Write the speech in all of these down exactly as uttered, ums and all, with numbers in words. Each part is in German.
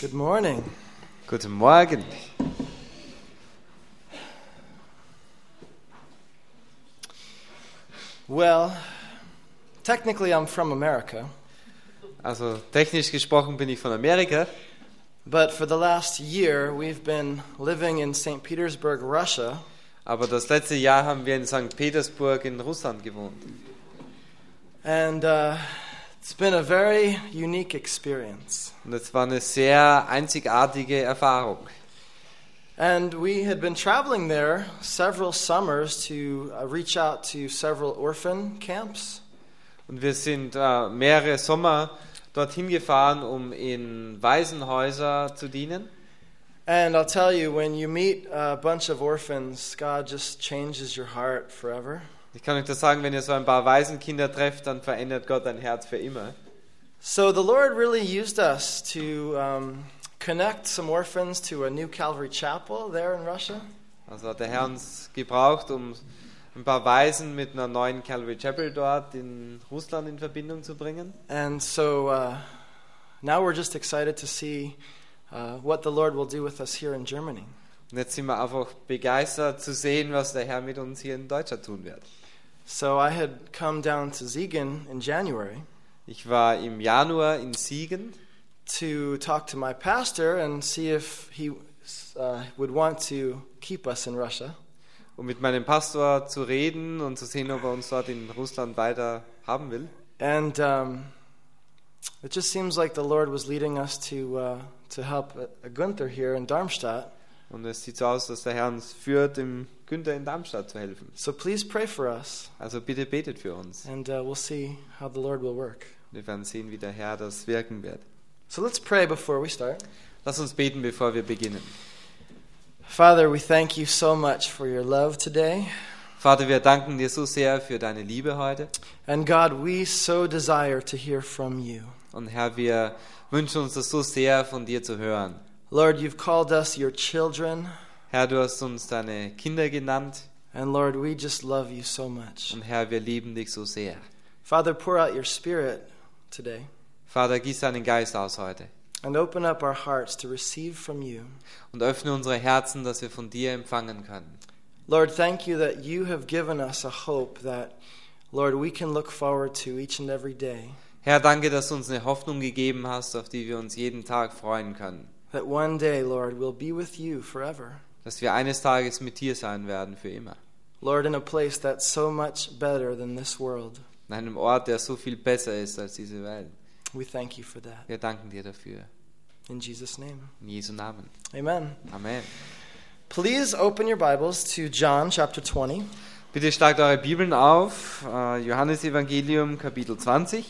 Good morning. Guten Morgen. Well, technically I'm from America, Also technisch gesprochen bin ich von Amerika, but for the last year we've been living in Saint Petersburg, Russia, aber das letzte Jahr haben wir in Sankt Petersburg in Russland gewohnt. and uh, it's been a very unique experience. Und es war eine sehr einzigartige Erfahrung. And we had been traveling there several summers to uh, reach out to several orphan camps. Und wir sind äh, mehrere Sommer dorthin gefahren, um in Waisenhäuser zu dienen. And I'll tell you, when you meet a bunch of orphans, God just changes your heart forever. Ich kann euch das sagen, wenn ihr so ein paar Waisenkinder trefft, dann verändert Gott dein Herz für immer. So the Lord really used us to um, connect some orphans to a new Calvary Chapel there in Russia. Also hat der Herr uns gebraucht, um ein paar Waisen mit einer neuen Calvary Chapel dort in Russland in Verbindung zu bringen. And so uh, now we're just excited to see uh, what the Lord will do with us here in Germany. Und jetzt sind wir einfach begeistert zu sehen, was der Herr mit uns hier in Deutschland tun wird. So I had come down to Siegen in January Ich war im Januar in Siegen, to talk to my pastor and see if he uh, would want to keep us in Russia. um mit meinem Pastor zu reden und zu sehen, ob er uns dort in Russland weiter haben will. And um, it just seems like the Lord was leading us to uh, to help uh, Gunther here in Darmstadt. Und es sieht so aus, dass der Herr uns führt, dem Günther in Darmstadt zu helfen. So please pray for us, Also bitte betet für uns. and uh, we'll see how the Lord will work. Wir werden sehen, wie der Herr das wirken wird. So let's pray before we start. Lass uns beten, bevor wir beginnen. Father, we thank you so much for your love today. Vater, wir danken dir so sehr für deine Liebe heute. And God, we so desire to hear from you. Und Herr, wir wünschen uns das so sehr, von dir zu hören. Lord, you've called us your children. Herr, du hast uns deine Kinder genannt. And Lord, we just love you so much. Und Herr, wir lieben dich so sehr. Father, pour out your Spirit today Vater, gieß deinen Geist aus heute. and open up our hearts to receive from you. Und öffne unsere Herzen, dass wir von dir empfangen können. Lord, thank you that you have given us a hope that, Lord, we can look forward to each and every day. Herr, danke, dass du uns eine Hoffnung gegeben hast, auf die wir uns jeden Tag freuen können. That one day, Lord, we'll be with you forever. Dass wir eines Tages mit dir sein werden, für immer. Lord, in a place that's so much better than this world. An einem Ort, der so viel besser ist als diese Welt. We thank you for that. Wir danken dir dafür. In Jesus' name. In Jesu Namen. Amen. Amen. Please open your Bibles to John chapter twenty. Bitte schlagt eure Bibeln auf. Uh, Johannes Evangelium, Kapitel zwanzig.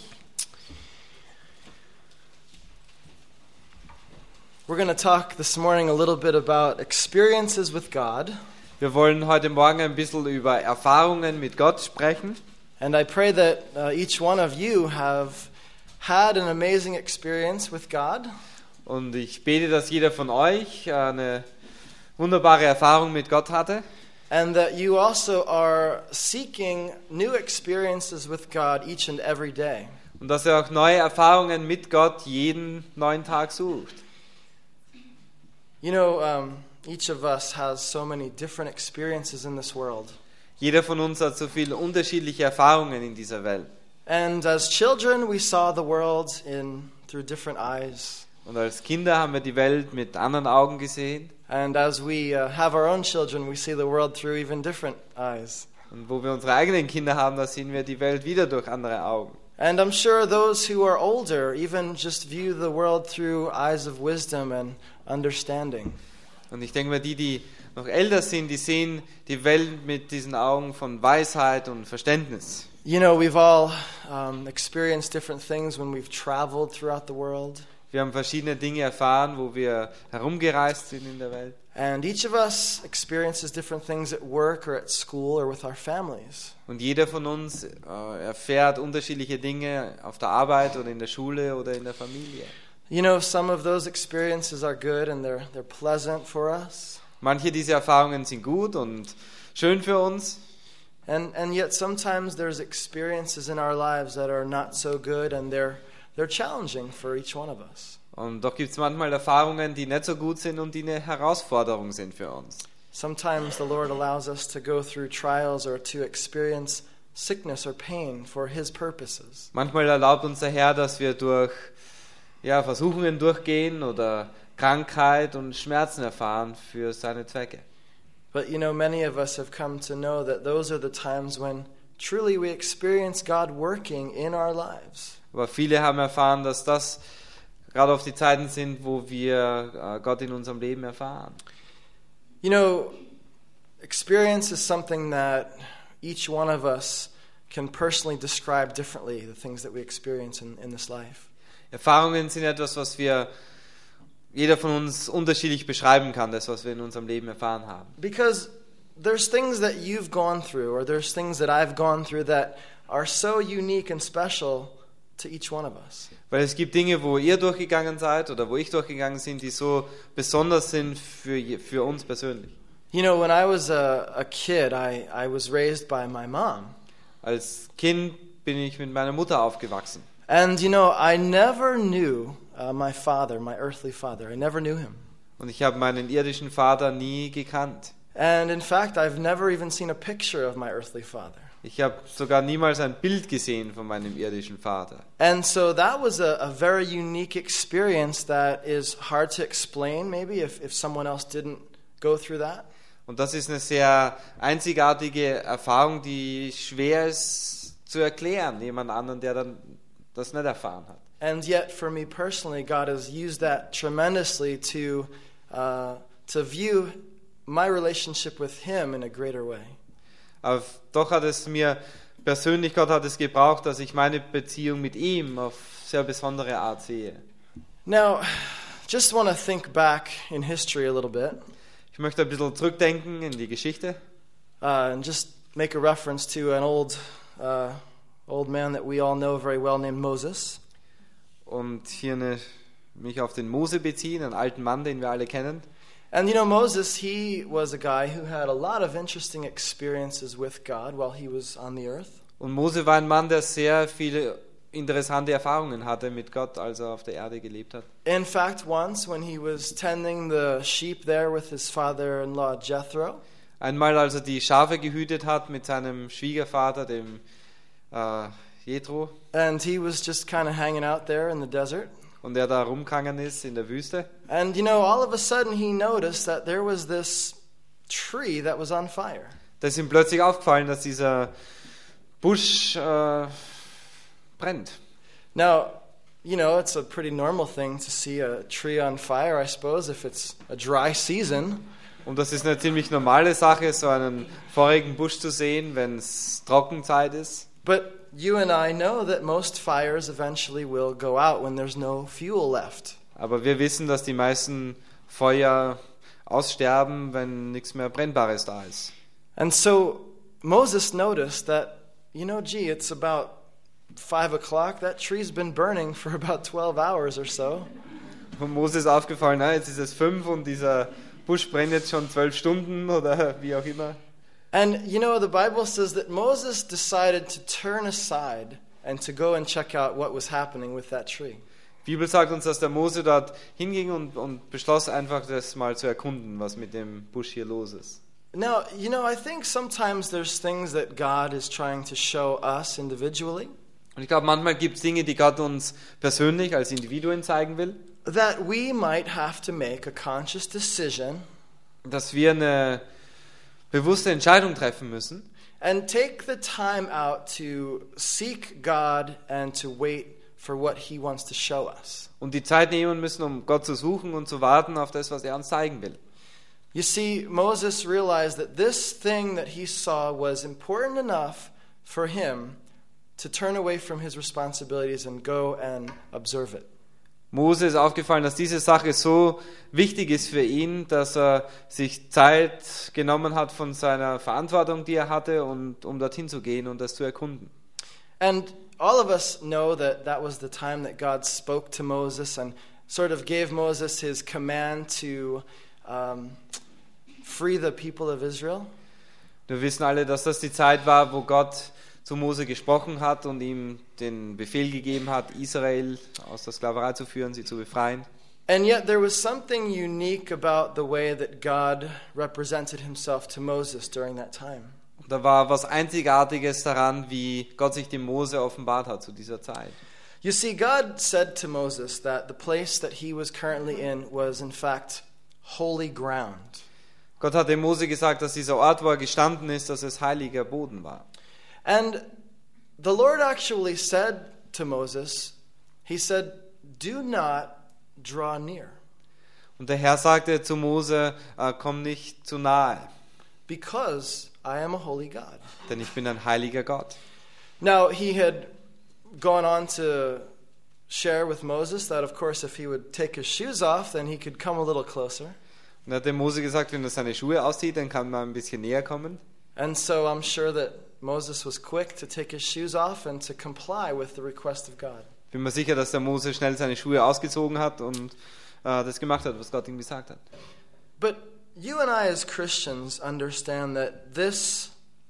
We're going to talk this morning a little bit about experiences with God. Wir wollen heute Morgen ein bisschen über Erfahrungen mit Gott sprechen. And I pray that uh, each one of you have had an amazing experience with God. Und ich bete, dass jeder von euch eine wunderbare Erfahrung mit Gott hatte. And that you also are seeking new experiences with God each and every day. Und dass er auch neue Erfahrungen mit Gott jeden neuen Tag sucht. You know, um, each of us has so many different experiences in this world. Jeder von uns hat so viele unterschiedliche Erfahrungen in dieser Welt. And as children, we saw the world in through different eyes. Und als Kinder haben wir die Welt mit anderen Augen gesehen. And as we uh, have our own children, we see the world through even different eyes. Und wo wir unsere eigenen Kinder haben, da sehen wir die Welt wieder durch andere Augen. And I'm sure those who are older even just view the world through eyes of wisdom and understanding. Und ich denke mal, die, die noch älter sind, die sehen die Welt mit diesen Augen von Weisheit und Verständnis. You know, we've all um, experienced different things when we've traveled throughout the world. Wir haben verschiedene Dinge erfahren, wo wir herumgereist sind in der Welt. And each of us experiences different things at work or at school or with our families. Und jeder von uns äh, erfährt unterschiedliche Dinge auf der Arbeit oder in der Schule oder in der Familie. You know, some of those experiences are good and they're they're pleasant for us. Manche dieser Erfahrungen sind gut und schön für uns. And and yet sometimes there's experiences in our lives that are not so good and they're they're challenging for each one of us. Und doch gibt es manchmal Erfahrungen, die nicht so gut sind und die eine Herausforderung sind für uns. Sometimes the Lord allows us to go through trials or to experience sickness or pain for His purposes. Manchmal erlaubt uns der Herr, dass wir durch ja, Versuchungen durchgehen oder Krankheit und Schmerzen erfahren für seine Zwecke. But you know, many of us have come to know that those are the times when truly we experience God working in our lives. Aber viele haben erfahren, dass das gerade auf die Zeiten sind, wo wir Gott in unserem Leben erfahren. You know, experience is something that each one of us can personally describe differently, the things that we experience in, in this life. Erfahrungen sind etwas, was wir jeder von uns unterschiedlich beschreiben kann, das, was wir in unserem Leben erfahren haben. Because there's things that you've gone through, or there's things that I've gone through that are so unique and special to each one of us. Weil es gibt Dinge, wo ihr durchgegangen seid oder wo ich durchgegangen bin, die so besonders sind für, für uns persönlich. You know, when I was a, a kid, I, I was raised by my mom. Als Kind bin ich mit meiner Mutter aufgewachsen. And you know, I never knew uh, my father, my earthly father. I never knew him. Und ich habe meinen irdischen Vater nie gekannt. And in fact, I've never even seen a picture of my earthly father. Ich habe sogar niemals ein Bild gesehen von meinem irdischen Vater. And so that was a, a very unique experience that is hard to explain, maybe, if, if someone else didn't go through that. Und das ist eine sehr einzigartige Erfahrung, die schwer ist zu erklären, jemand anderen, der dann das nicht erfahren hat. And yet, for me personally, God has used that tremendously to uh, to view my relationship with Him in a greater way. Aber doch hat es mir persönlich, Gott hat es gebraucht, dass ich meine Beziehung mit ihm auf sehr besondere Art sehe. Now, just want to think back in history a little bit. Ich möchte ein bisschen zurückdenken in die Geschichte. Uh, and just make a reference to an old uh, old man that we all know very well named Moses. Und hier eine, mich auf den Mose beziehen, einen alten Mann, den wir alle kennen. And you know, Moses, he was a guy who had a lot of interesting experiences with God while he was on the earth. Und Mose war ein Mann, der sehr viele interessante Erfahrungen hatte mit Gott, als er auf der Erde gelebt hat. In fact, once when he was tending the sheep there with his father-in-law Jethro, Einmal, als er die Schafe gehütet hat mit seinem Schwiegervater, dem äh, Jethro, and he was just kind of hanging out there in the desert. und er da rumgegangen ist in der Wüste. And you know, all of a sudden he noticed that there was this tree that was on fire. Da ist ihm plötzlich aufgefallen, dass dieser Busch äh, brennt. Now, you know, it's a pretty normal thing to see a tree on fire, I suppose, if it's a dry season. Und das ist eine ziemlich normale Sache, so einen feurigen Busch zu sehen, wenn es Trockenzeit ist. But you and I know that most fires eventually will go out when there's no fuel left. Aber wir wissen, dass die meisten Feuer aussterben, wenn nichts mehr Brennbares da ist. And so Moses noticed that, you know, gee, it's about five o'clock. That tree's been burning for about twelve hours or so. Und Mose ist aufgefallen, na, jetzt ist es fünf und dieser Busch brennt jetzt schon zwölf Stunden oder wie auch immer. And, you know, the Bible says that Moses decided to turn aside and to go and check out what was happening with that tree. Die Bibel sagt uns, dass der Mose dort hinging und, und beschloss einfach, das mal zu erkunden, was mit dem Busch hier los ist. Now, you know, I think sometimes there's things that God is trying to show us individually Und ich glaube, manchmal gibt es Dinge, die Gott uns persönlich als Individuen zeigen will, that we might have to make a conscious decision dass wir eine bewusste Entscheidung treffen müssen and take the time out to seek God and to wait for what He wants to show us. und die Zeit nehmen müssen, um Gott zu suchen und zu warten auf das, was er uns zeigen will. You see, Moses realized that this thing that he saw was important enough for him to turn away from his responsibilities and go and observe it. Mose ist aufgefallen, dass diese Sache so wichtig ist für ihn, dass er sich Zeit genommen hat von seiner Verantwortung, die er hatte, und um dorthin zu gehen und das zu erkunden. And all of us know that that was the time that God spoke to Moses and sort of gave Moses his command to um, free the people of Israel. Wir wissen alle, dass das die Zeit war, wo Gott zu Mose gesprochen hat und ihm den Befehl gegeben hat, Israel aus der Sklaverei zu führen, sie zu befreien. And yet there was something unique about the way that God represented himself to Moses during that time. Da war was Einzigartiges daran, wie Gott sich dem Mose offenbart hat zu dieser Zeit. You see, God said to Moses that the place that he was currently in was in fact holy ground. Gott hat dem Mose gesagt, dass dieser Ort, wo er gestanden ist, dass es heiliger Boden war. And the Lord actually said to Moses, he said, "Do not draw near." Und der Herr sagte zu Mose, äh, komm nicht zu nahe, because I am a holy God. denn ich bin ein heiliger Gott. Now, he had gone on to share with Moses that, of course, if he would take his shoes off, then he could come a little closer. Und er hat dem Mose gesagt, wenn er seine Schuhe auszieht, dann kann man ein bisschen näher kommen. And so I'm sure that Moses was quick to take his shoes off and to comply with the request of God. Ich bin mir sicher, dass der Mose schnell seine Schuhe ausgezogen hat und äh, das gemacht hat, was Gott ihm gesagt hat. But you and I as Christians understand that this,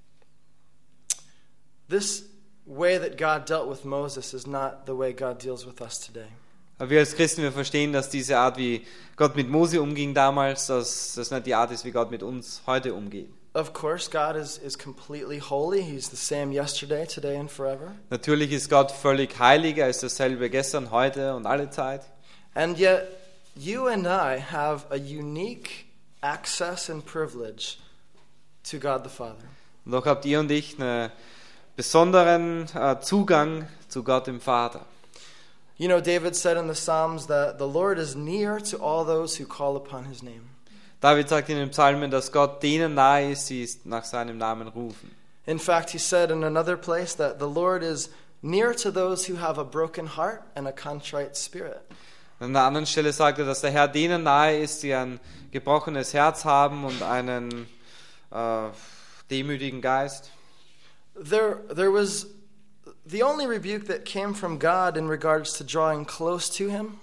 this way that God dealt with Moses is not the way God deals with us today. Aber wir als Christen, wir verstehen, dass diese Art, wie Gott mit Mose umging damals, dass das nicht die Art ist, wie Gott mit uns heute umgeht. Of course, God is, is completely holy. He's the same yesterday, today, and forever. Natürlich ist Gott völlig heilig, er ist dasselbe gestern, heute und alle Zeit. And yet, you and I have a unique access and privilege to God the Father. Und doch habt ihr und ich einen besonderen äh, Zugang zu Gott dem Vater. You know, David said in the Psalms that the Lord is near to all those who call upon his name. David sagt in den Psalmen, dass Gott denen nahe ist, die nach seinem Namen rufen. In fact, he said in another place that the Lord is near to those who have a broken heart and a contrite spirit. An einer anderen Stelle sagt er, dass der Herr denen nahe ist, die ein gebrochenes Herz haben und einen äh, demütigen Geist. There, there was the only rebuke that came from God in regards to drawing close to him.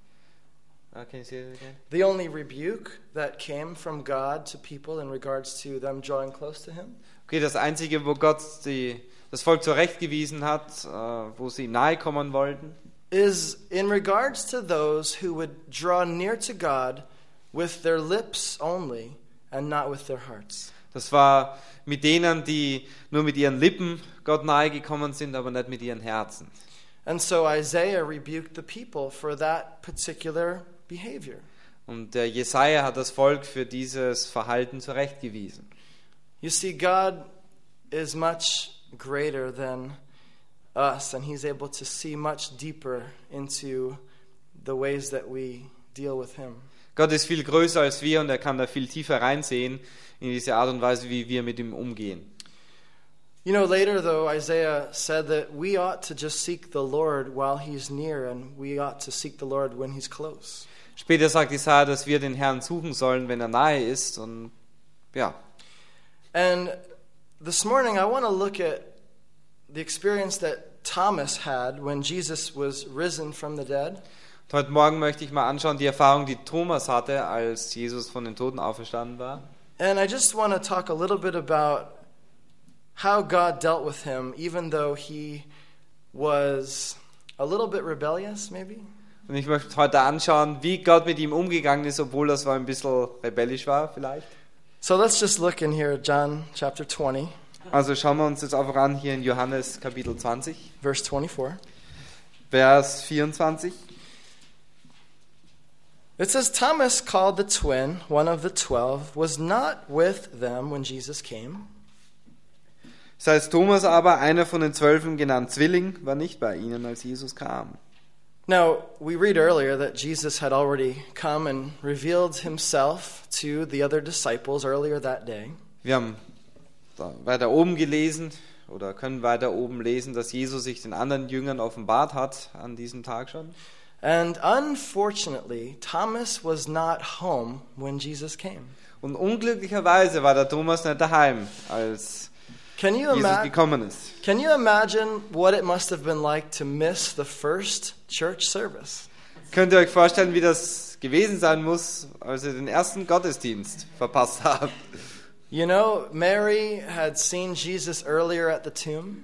Uh, can you say that again? The only rebuke that came from God to people in regards to them drawing close to him. Okay, das Einzige, wo Gott die, das Volk zurechtgewiesen hat, äh, wo sie nahe kommen wollten, is in regards to those who would draw near to God with their lips only and not with their hearts. das war mit denen, die nur mit ihren Lippen Gott nahe gekommen sind, aber nicht mit ihren Herzen. And so Isaiah rebuked the people for that particular behavior. Und der Jesaja hat das Volk für dieses Verhalten zurechtgewiesen. You see, God is much greater than us, and he's able to see much deeper into the ways that we deal with him. Gott ist viel größer als wir und er kann da viel tiefer reinsehen in diese Art und Weise, wie wir mit ihm umgehen. You know, later though, Isaiah said that we ought to just seek the Lord while he's near, and we ought to seek the Lord when he's close. Später sagt Jesaja, dass wir den Herrn suchen sollen, wenn er nahe ist. Und ja. And this morning I want to look at the experience that Thomas had when Jesus was risen from the dead. Und heute Morgen möchte ich mal anschauen, die Erfahrung, die Thomas hatte, als Jesus von den Toten auferstanden war. And I just want to talk a little bit about how God dealt with him, even though he was a little bit rebellious, maybe. Und ich möchte heute anschauen, wie Gott mit ihm umgegangen ist, obwohl das so ein bisschen rebellisch war vielleicht. So let's just look in here at John chapter twenty, Also schauen wir uns jetzt einfach an, hier in Johannes Kapitel zwanzig, verse twenty-four. Vers vierundzwanzig. It says, Thomas, called the twin, one of the twelve, was not with them when Jesus came. Das heißt, Thomas aber, einer von den Zwölfen, genannt Zwilling, war nicht bei ihnen, als Jesus kam. Now, we read earlier that Jesus had already come and revealed himself to the other disciples earlier that day. Wir haben da weiter oben gelesen oder können weiter oben lesen, dass Jesus sich den anderen Jüngern offenbart hat an diesem Tag schon. And unfortunately, Thomas was not home when Jesus came. Und unglücklicherweise war der Thomas nicht daheim, als Can you, Jesus ima- gekommen ist. can you imagine what it must have been like to miss the first church service? Könnt ihr euch vorstellen, wie das gewesen sein muss, als ihr den ersten Gottesdienst verpasst habt? You know, Mary had seen Jesus earlier at the tomb.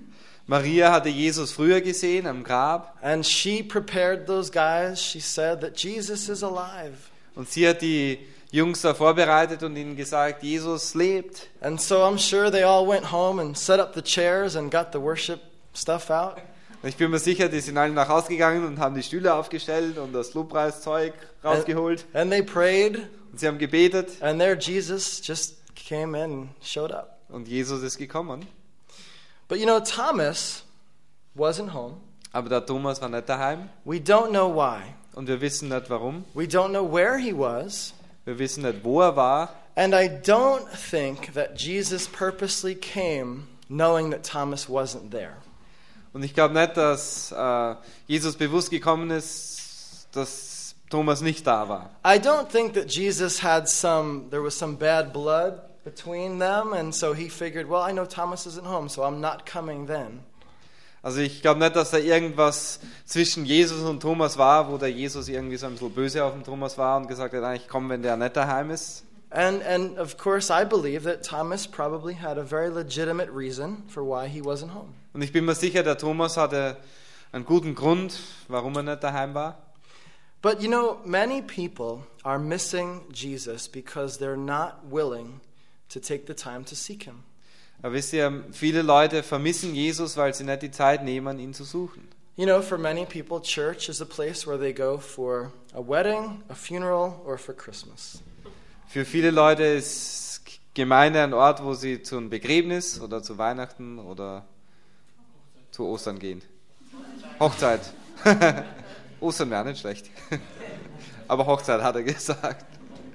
Maria hatte Jesus früher gesehen am Grab And she prepared those guys. She said that Jesus is alive. und sie hat die Jungs da vorbereitet und ihnen gesagt, Jesus lebt. And so I'm sure they all went home and set up the chairs and got the worship stuff out. Und ich bin mir sicher, die sind alle nach Hause gegangen und haben die Stühle aufgestellt und das Lobpreiszeug rausgeholt. And they prayed, Und sie haben gebetet and there Jesus just came in and showed up. und Jesus ist gekommen. But you know, Thomas wasn't home. Aber der Thomas war nicht daheim We don't know why. und wir wissen nicht warum. We don't know where he was. Wir wissen nicht, wo er war. And I don't think that Jesus purposely came knowing that Thomas wasn't there. Und ich glaube nicht, dass äh, Jesus bewusst gekommen ist, dass Thomas nicht da war. I don't think that Jesus had some, there was some bad blood between them, and so he figured, well, I know Thomas isn't home, so I'm not coming then. Also ich glaube nicht, dass da irgendwas zwischen Jesus und Thomas war, wo der Jesus irgendwie so ein bisschen böse auf den Thomas war und gesagt hat, "Ah, ich komme, wenn der nicht daheim ist." And, and of course, I believe that Thomas probably had a very legitimate reason for why he wasn't home. Und ich bin mir sicher, der Thomas hatte einen guten Grund, warum er nicht daheim war. But you know, many people are missing Jesus because they're not willing to take the time to seek him. Aber wisst ihr, viele Leute vermissen Jesus, weil sie nicht die Zeit nehmen, ihn zu suchen. You know, for many people, church is a place where they go for a wedding, a funeral, or for Christmas. Für viele Leute ist Gemeinde ein Ort, wo sie zu einem Begräbnis oder zu Weihnachten oder zu Ostern gehen. Hochzeit. Ostern wäre nicht schlecht. Aber Hochzeit hat er gesagt.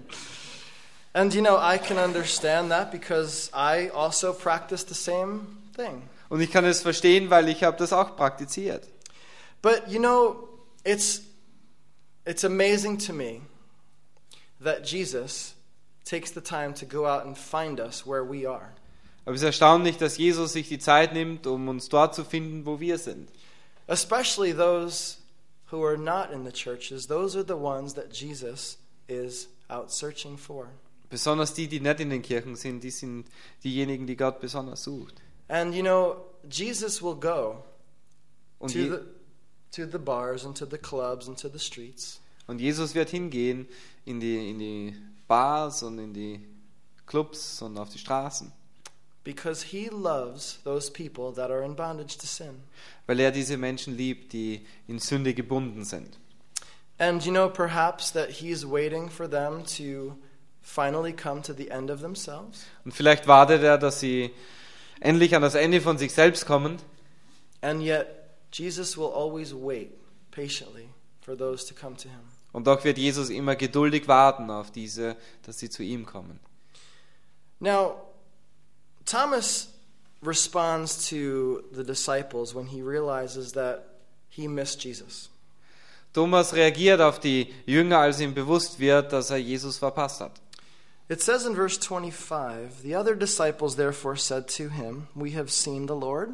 And you know, I can understand that because I also practice the same thing. Und ich kann es verstehen, weil ich habe das auch praktiziert. But you know, it's it's amazing to me that Jesus takes the time to go out and find us where we are. Aber es ist erstaunlich, dass Jesus sich die Zeit nimmt, um uns dort zu finden, wo wir sind. Especially those who are not in the churches. Those are the ones that Jesus is out searching for. Besonders die, die nicht in den Kirchen sind, die sind diejenigen, die Gott besonders sucht. And you know, Jesus will go Und, to Je- the to the bars and to the clubs and to the streets. und Jesus wird hingehen in die, in die Bars und in die Clubs und auf die Straßen, Because he loves those people that are in bondage to sin. weil er diese Menschen liebt, die in Sünde gebunden sind. And you know, perhaps that he's waiting for them to finally come to the end of themselves. Und vielleicht wartet er, dass sie endlich an das Ende von sich selbst kommen. And yet, Jesus will always wait patiently for those to come to him. Und doch wird Jesus immer geduldig warten auf diese, dass sie zu ihm kommen. Now, Thomas responds to the disciples when he realizes that he missed Jesus. Thomas reagiert auf die Jünger, als ihm bewusst wird, dass er Jesus verpasst hat. It says in verse twenty-five, the other disciples therefore said to him, "We have seen the Lord."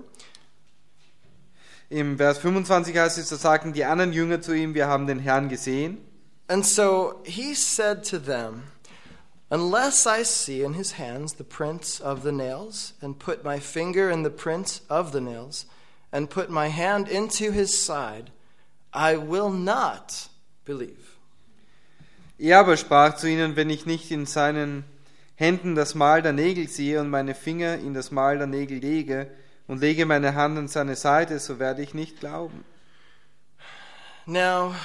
Im Vers fünfundzwanzig heißt es, da sagten die anderen Jünger zu ihm, wir haben den Herrn gesehen. And so he said to them, "Unless I see in his hands the prints of the nails, and put my finger in the print of the nails, and put my hand into his side, I will not believe." Er aber sprach zu ihnen, wenn ich nicht in seinen Händen das Mal der Nägel sehe und meine Finger in das Mal der Nägel lege und lege meine Hand an seine Seite, so werde ich nicht glauben. Now,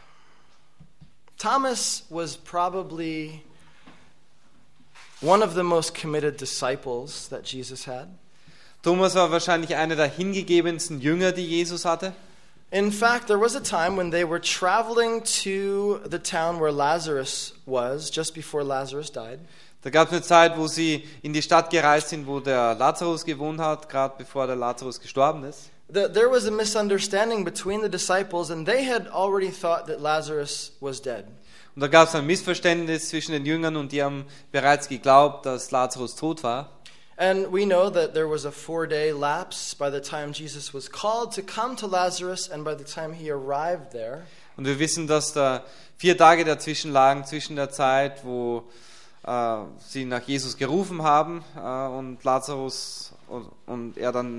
Thomas was probably one of the most committed disciples that Jesus had. Thomas war wahrscheinlich einer der hingegebensten Jünger, die Jesus hatte. In fact, there was a time when they were traveling to the town where Lazarus was, just before Lazarus died. Da gab es eine Zeit, wo sie in die Stadt gereist sind, wo der Lazarus gewohnt hat, gerade bevor der Lazarus gestorben ist. The, there was a misunderstanding between the disciples, and they had already thought that Lazarus was dead. Und da gab es ein Missverständnis zwischen den Jüngern und die haben bereits geglaubt, dass Lazarus tot war. And we know that there was a four-day lapse by the time Jesus was called to come to Lazarus and by the time he arrived there. Und wir wissen, dass da vier Tage dazwischen lagen, zwischen der Zeit, wo äh, sie nach Jesus gerufen haben äh, und Lazarus und, und er dann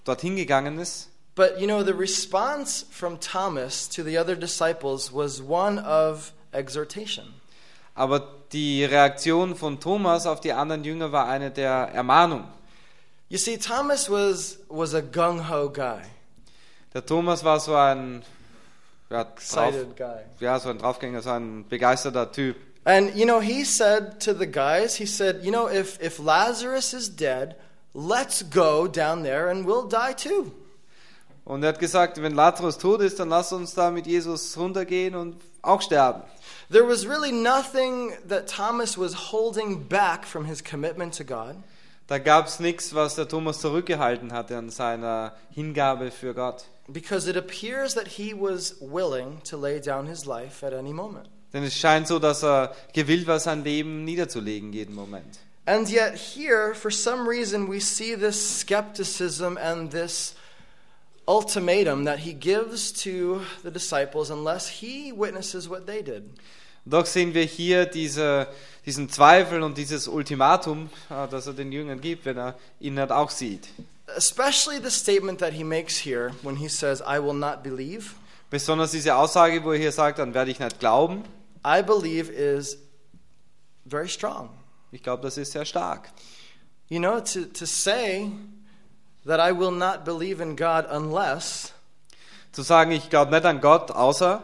dorthin gegangen ist. But you know, the response from Thomas to the other disciples was one of exhortation. Aber die Reaktion von Thomas auf die anderen Jünger war eine der Ermahnung. You see, Thomas was was a gung-ho guy. Der Thomas war so ein, ja, drauf, Excited guy. ja, so ein Draufgänger, so ein begeisterter Typ. And you know, he said to the guys, he said, you know, if if Lazarus is dead, let's go down there and we'll die too. Und er hat gesagt, wenn Lazarus tot ist, dann lass uns da mit Jesus runtergehen und auch sterben. There was really nothing that Thomas was holding back from his commitment to God. Da gab es nichts, was der Thomas zurückgehalten hatte an seiner Hingabe für Gott. Because it appears that he was willing to lay down his life at any moment. Denn es scheint so, dass er gewillt war, sein Leben niederzulegen jeden Moment. And yet here, for some reason, we see this skepticism and this ultimatum that he gives to the disciples unless he witnesses what they did. Doch sehen wir hier diese, diesen Zweifel und dieses Ultimatum, äh, das er den Jüngern gibt, wenn er ihn nicht auch sieht. Especially the statement that he makes here when he says, I will not believe. Besonders diese Aussage, wo er hier sagt, dann werde ich nicht glauben. I believe is very strong. Ich glaube, das ist sehr stark. You know, to, to say that I will not believe in God unless Zu sagen, ich glaube nicht an Gott, außer,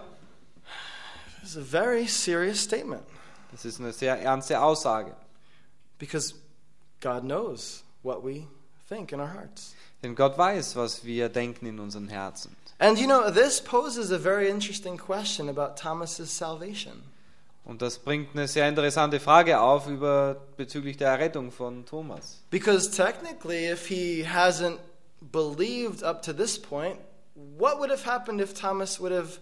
is a very serious statement. das ist eine sehr ernste Aussage. Because God knows what we think in our hearts. Denn Gott weiß, was wir denken in unseren Herzen. And you know, this poses a very interesting question about Thomas's salvation. Und das bringt eine sehr interessante Frage auf über bezüglich der Errettung von Thomas. Because technically, if he hasn't believed up to this point, what would have happened if Thomas would have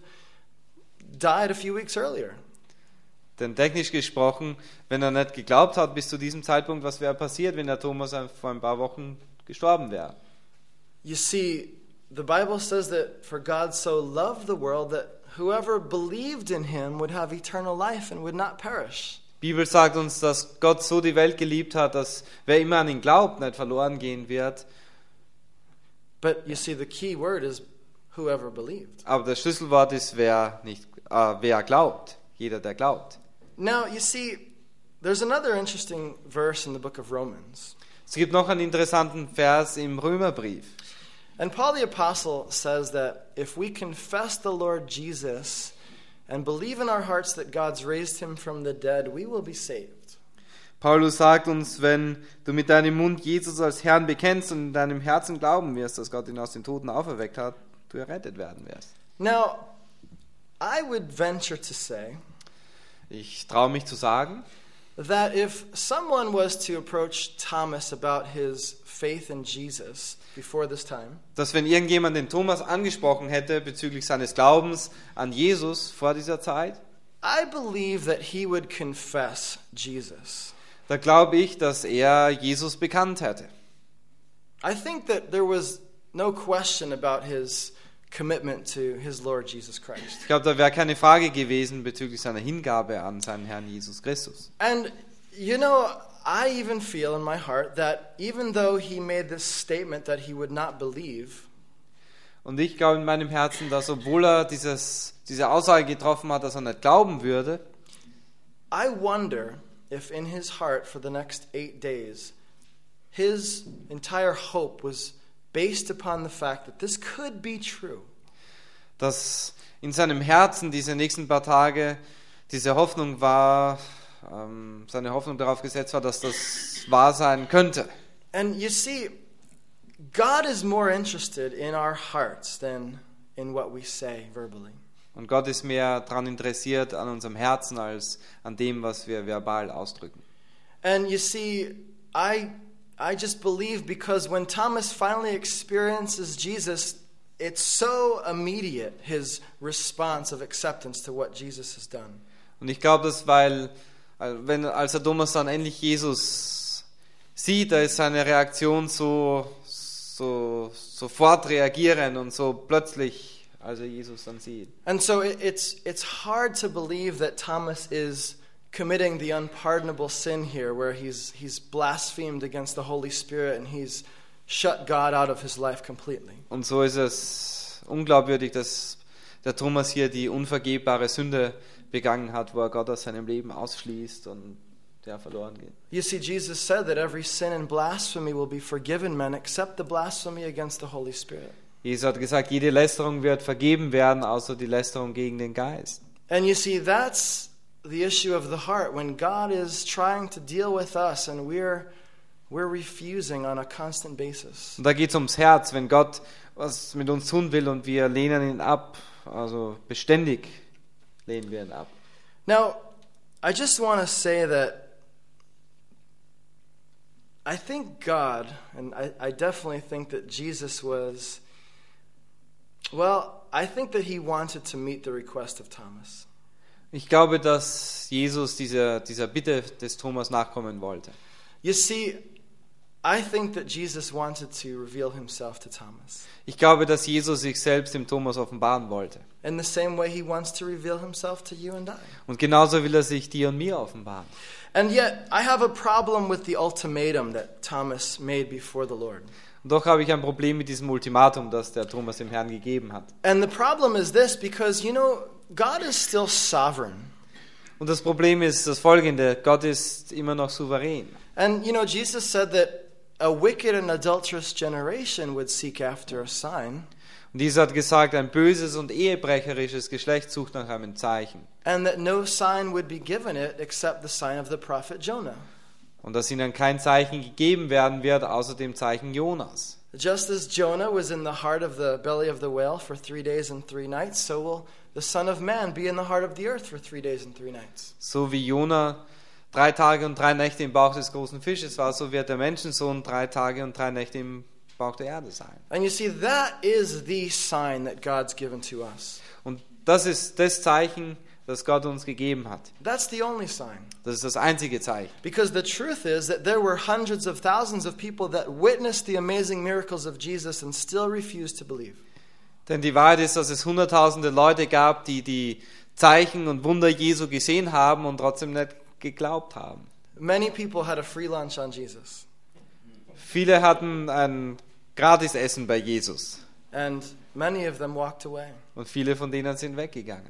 died a few weeks earlier? Denn technisch gesprochen, wenn er nicht geglaubt hat bis zu diesem Zeitpunkt, was wäre passiert, wenn der Thomas vor ein paar Wochen gestorben wäre? You see, the Bible says that for God so loved the world that whoever believed in him would have eternal life and would not perish. Die Bibel sagt uns, dass Gott so die Welt geliebt hat, dass wer immer an ihn glaubt, nicht verloren gehen wird. But you see, the key word is whoever believed. Aber das Schlüsselwort ist, wer nicht, äh, wer glaubt. Jeder, der glaubt. Now, you see, there's another interesting verse in the book of Romans. Es gibt noch einen interessanten Vers im Römerbrief. And Paul the Apostle says that if we confess the Lord Jesus and believe in our hearts that God's raised him from the dead, we will be saved. Paulus sagt uns, wenn du mit deinem Mund Jesus als Herrn bekennst und in deinem Herzen glauben wirst, dass Gott ihn aus den Toten auferweckt hat, du errettet werden wirst. Now, I would venture to say Ich traue mich zu sagen, that if someone was to approach Thomas about his faith in Jesus before this time, dass wenn irgendjemand den Thomas angesprochen hätte bezüglich seines Glaubens an Jesus vor dieser Zeit, I believe that he would confess Jesus. da glaube ich, dass er Jesus bekannt hätte. I think that there was no question about his commitment to his Lord Jesus Christ. Ich glaube, da wäre keine Frage gewesen bezüglich seiner Hingabe an seinen Herrn Jesus Christus. And you know, I even feel in my heart that even though he made this statement that he would not believe, Und ich glaube in meinem Herzen, dass obwohl er dieses, diese Aussage getroffen hat, dass er nicht glauben würde, I wonder if in his heart for the next eight days, his entire hope was based upon the fact that this could be true. dass in seinem Herzen diese nächsten paar Tage diese Hoffnung war, ähm, seine Hoffnung darauf gesetzt war, dass das wahr sein könnte. And you see, God is more interested in our hearts than in what we say verbally. Und Gott ist mehr daran interessiert an unserem Herzen als an dem, was wir verbal ausdrücken. And you see, I I just believe because when Thomas finally experiences Jesus, it's so immediate, his response of acceptance to what Jesus has done. Und ich glaube, dass weil wenn als der Thomas dann endlich Jesus sieht, da ist seine Reaktion so so sofort reagieren und so plötzlich, als er Jesus dann sieht. And so it, it's it's hard to believe that Thomas is committing the unpardonable sin here, where he's he's blasphemed against the Holy Spirit and he's shut God out of his life completely. Und so ist es unglaubwürdig, dass der Thomas hier die unvergebbare Sünde begangen hat, wo er Gott aus seinem Leben ausschließt und der verloren geht. You see, Jesus said that every sin and blasphemy will be forgiven men except the blasphemy against the Holy Spirit. Jesus hat gesagt, jede Lästerung wird vergeben werden, außer die Lästerung gegen den Geist. And you see, that's the issue of the heart. When God is trying to deal with us and we're we're refusing on a constant basis. Und da geht es ums Herz, wenn Gott was mit uns tun will und wir lehnen ihn ab, also beständig lehnen wir ihn ab. Now, I just want to say that I think God, and I, I definitely think that Jesus was, well, I think that he wanted to meet the request of Thomas. Ich glaube, dass Jesus dieser, dieser Bitte des Thomas nachkommen wollte. You see, I think that Jesus wanted to reveal himself to Thomas. Ich glaube, dass Jesus sich selbst dem Thomas offenbaren wollte. In the same way he wants to reveal himself to you and I. Und genauso will er sich dir und mir offenbaren. And yet, I have a problem with the ultimatum that Thomas made before the Lord. Und doch habe ich ein Problem mit diesem Ultimatum, das der Thomas dem Herrn gegeben hat. And the problem is this, because, you know, God is still sovereign. Und das Problem ist das folgende: Gott ist immer noch souverän. And, you know, Jesus said that a wicked and adulterous generation would seek after a sign. Und Jesus hat gesagt, ein böses und ehebrecherisches Geschlecht sucht nach einem Zeichen. And that no sign would be given it except the sign of the prophet Jonah. Und dass ihnen kein Zeichen gegeben werden wird, außer dem Zeichen Jonas. Just as Jonah was in the heart of the belly of the whale for three days and three nights, so will the Son of Man be in the heart of the earth for three days and three nights. So wie Jona drei Tage und drei Nächte im Bauch des großen Fisches war, so wird der Menschensohn drei Tage und drei Nächte im Bauch der Erde sein. And you see, that is the sign that God's given to us. Und das ist das Zeichen, das Gott uns gegeben hat. That's the only sign. Das ist das einzige Zeichen. Because the truth is that there were hundreds of thousands of people that witnessed the amazing miracles of Jesus and still refused to believe. Denn die Wahrheit ist, dass es hunderttausende Leute gab, die die Zeichen und Wunder Jesu gesehen haben und trotzdem nicht geglaubt haben. Many people had a free lunch on Jesus. Viele hatten ein Gratisessen bei Jesus. And many of them walked away. Und viele von denen sind weggegangen.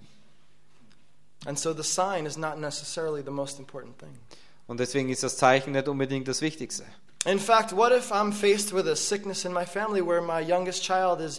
And so the sign is not necessarily the most important thing. Und deswegen ist das Zeichen nicht unbedingt das Wichtigste. In fact, what if I'm faced with a sickness in my family where my youngest child is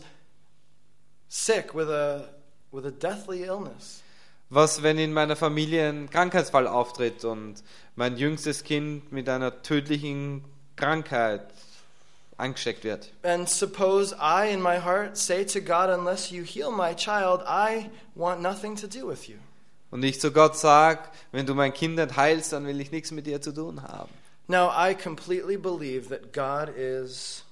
sick with a with a deathly illness? Was, wenn in meiner Familie ein Krankheitsfall auftritt und mein jüngstes Kind mit einer tödlichen Krankheit angesteckt wird? And suppose I in my heart say to God, unless you heal my child, I want nothing to do with you. Und ich zu Gott sage, wenn du mein Kind nicht heilst, dann will ich nichts mit dir zu tun haben. Now, I completely believe that God is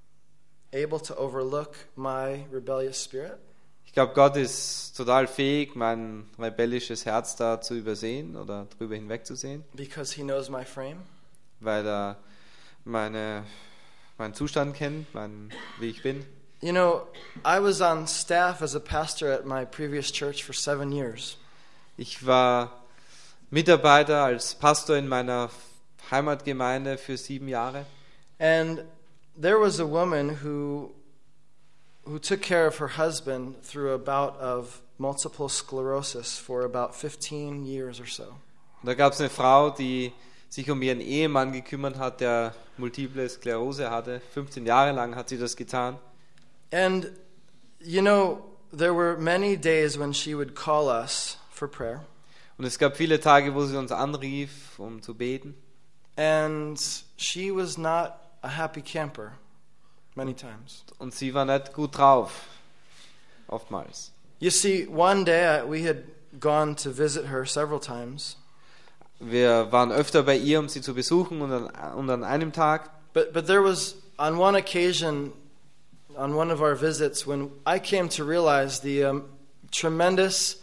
able to overlook my rebellious spirit. Ich glaube, Gott ist total fähig, mein rebellisches Herz da zu übersehen oder drüber hinwegzusehen, Because he knows my frame. weil er meine, meinen Zustand kennt, mein, wie ich bin. You know, I was on staff as a pastor at my previous church for seven years. Ich war Mitarbeiter als Pastor in meiner Heimatgemeinde für sieben Jahre. And there was a woman who who took care of her husband through a bout of multiple sclerosis for about fifteen years or so. Und da gab es eine Frau, die sich um ihren Ehemann gekümmert hat, der multiple Sklerose hatte. fünfzehn Jahre lang hat sie das getan. And you know, there were many days when she would call us for prayer. Und es gab viele Tage, wo sie uns anrief, um zu beten. And she was not a happy camper many times. Und sie war nicht gut drauf, oftmals. You see, one day we had gone to visit her several times. Wir waren öfter bei ihr, um sie zu besuchen, und an, und an einem Tag, But but there was on one occasion, on one of our visits, when I came to realize the um, tremendous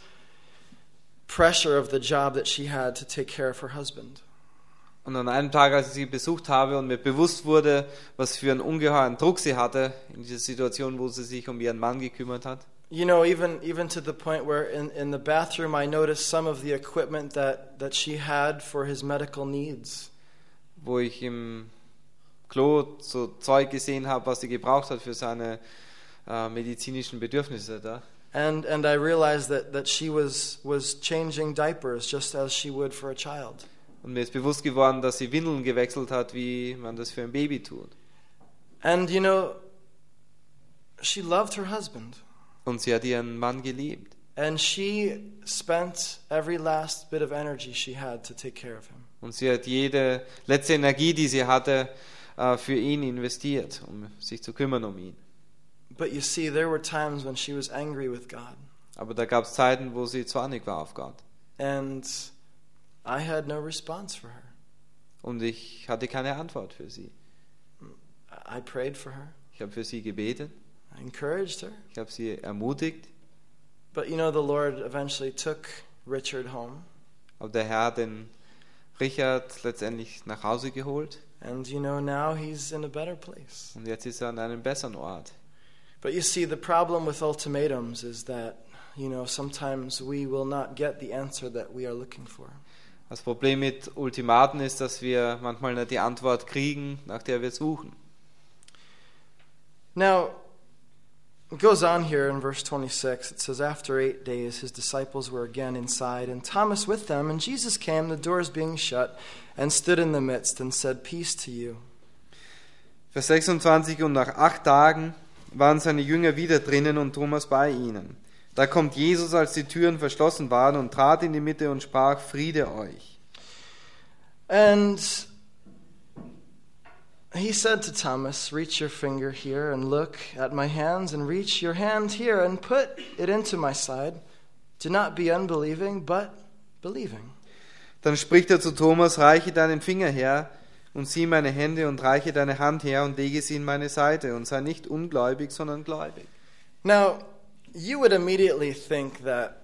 pressure of the job that she had to take care of her husband. und an einem Tag, als ich sie besucht habe und mir bewusst wurde, was für einen ungeheuren Druck sie hatte in dieser Situation, wo sie sich um ihren Mann gekümmert hat. You know, even even to the point where in, in the bathroom I noticed some of the equipment that, that she had for his medical needs. Wo ich im Klo so Zeug gesehen habe, was sie gebraucht hat für seine äh, medizinischen Bedürfnisse da. And and I realized that, that she was, was changing diapers just as she would for a child. Und mir ist bewusst geworden, dass sie Windeln gewechselt hat, wie man das für ein Baby tut. And you know, she loved her husband. Und sie hat ihren Mann geliebt. And she spent every last bit of energy she had to take care of him. Und sie hat jede letzte Energie, die sie hatte, äh, für ihn investiert, um sich zu kümmern um ihn. But you see, there were times when she was angry with God. Aber da gab es Zeiten, wo sie zornig war auf Gott. And I had no response for her. Und ich hatte keine Antwort für sie. I prayed for her. Ich habe für sie gebetet. I encouraged her. Ich habe sie ermutigt. But you know, the Lord eventually took Richard home. Aber der Herr hat den Richard letztendlich nach Hause geholt. And you know, now he's in a better place. Und jetzt ist er an einem besseren Ort. But you see, the problem with ultimatums is that, you know, sometimes we will not get the answer that we are looking for. Das Problem mit Ultimaten ist, dass wir manchmal nicht die Antwort kriegen, nach der wir suchen. Now, it goes on here in verse twenty-six. It says, after eight days his disciples were again inside, and Thomas with them. And Jesus came, the doors being shut, and stood in the midst, and said, Peace to you. Vers sechsundzwanzig, und nach acht Tagen waren seine Jünger wieder drinnen und Thomas bei ihnen. Da kommt Jesus, als die Türen verschlossen waren, und trat in die Mitte und sprach, Friede euch. And he said to Thomas, reach your finger here and look at my hands, and reach your hand here and put it into my side. Do not be unbelieving, but believing. Dann spricht er zu Thomas, reiche deinen Finger her und sieh meine Hände und reiche deine Hand her und lege sie in meine Seite und sei nicht ungläubig, sondern gläubig. Now, you would immediately think that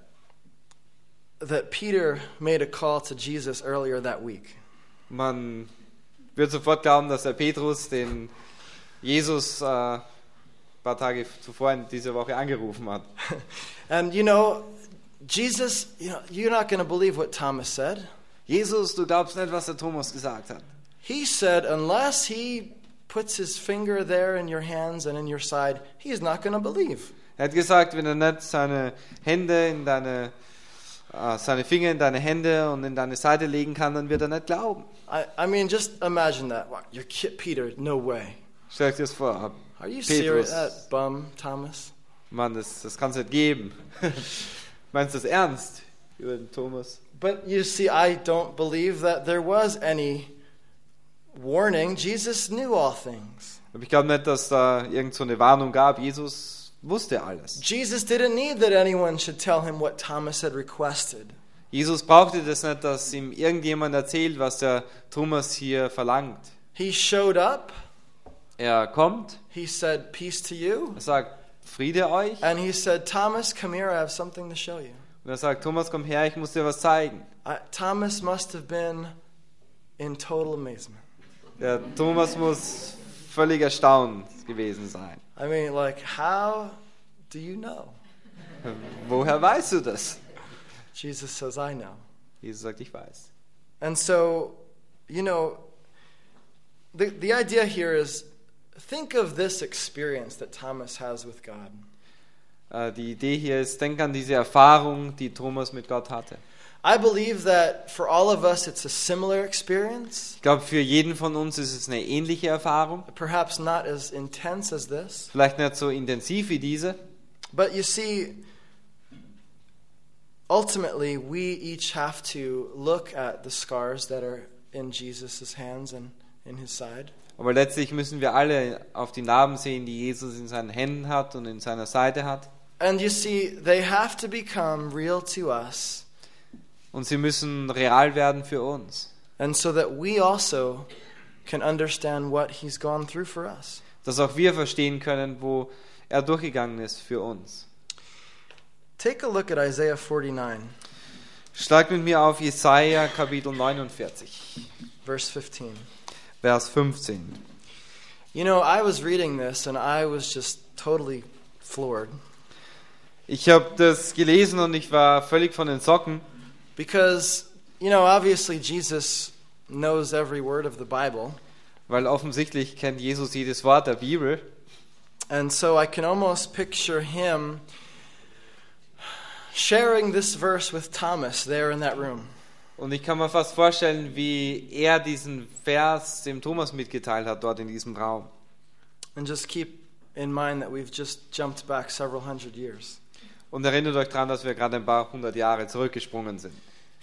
that Peter made a call to Jesus earlier that week. Man wird sofort glauben, dass der Petrus den Jesus äh, ein paar Tage zuvor in dieser Woche angerufen hat. And you know, Jesus, you know, you're not going to believe what Thomas said. Jesus, du glaubst nicht, was der Thomas gesagt hat. He said, unless he puts his finger there in your hands and in your side, he's not going to believe. Er hat gesagt, wenn er nicht seine Hände in deine, äh, seine Finger in deine Hände und in deine Seite legen kann, dann wird er nicht glauben. I, I mean, just imagine that. Wow, you're ki- Peter, no way. Stell dir das vor. Are you Petrus. serious? That bum, Thomas. Mann, das, das kann es nicht geben. Meinst du das ernst über den Thomas? But you see, I don't believe that there was any warning. Jesus knew all things. Aber ich glaube nicht, dass da irgend so eine Warnung gab. Jesus wusste alles. Jesus didn't need that anyone should tell him what Thomas had requested. Jesus brauchte das nicht, dass ihm irgendjemand erzählt, was der Thomas hier verlangt. He showed up. Er kommt, He said, peace to you. er sagt, Friede euch. And he said, Thomas, come here. I have something to show you. Und er sagt, Thomas, komm her, ich muss dir was zeigen. I, Thomas must have been in total amazement. Der Thomas muss völlig erstaunt gewesen sein. I mean, like, how do you know? Woher weißt du das? Jesus says, I know. Jesus sagt, ich weiß. And so, you know, the, the idea here is, think of this experience that Thomas has with God. Äh, Die Idee hier ist, denk an diese Erfahrung, die Thomas mit Gott hatte. I believe that for all of us it's a similar experience, Ich glaube, für jeden von uns ist es eine ähnliche Erfahrung. perhaps not as intense as this. Vielleicht nicht so intensiv wie diese. But you see, ultimately we each have to look at the scars that are in Jesus' hands and in his side. Aber letztlich müssen wir alle auf die Narben sehen, die Jesus in seinen Händen hat und in seiner Seite hat. And you see, they have to become real to us, Und sie müssen real werden für uns. and so that we also can understand what he's gone through for us. Dass auch wir verstehen können, wo er durchgegangen ist für uns. Take a look at Isaiah forty-nine, Schlag mit mir auf Jesaja Kapitel neunundvierzig, verse fifteen. Vers fünfzehn. You know, I was reading this and I was just totally floored, Ich habe das gelesen und ich war völlig von den Socken, because, you know, obviously Jesus knows every word of the Bible. weil offensichtlich kennt Jesus jedes Wort der Bibel. And so I can almost picture him sharing this verse with Thomas there in that room. Und ich kann mir fast vorstellen, wie er diesen Vers dem Thomas mitgeteilt hat, dort in diesem Raum. And just keep in mind that we've just jumped back several hundred years. Und erinnert euch daran, dass wir gerade ein paar hundert Jahre zurückgesprungen sind.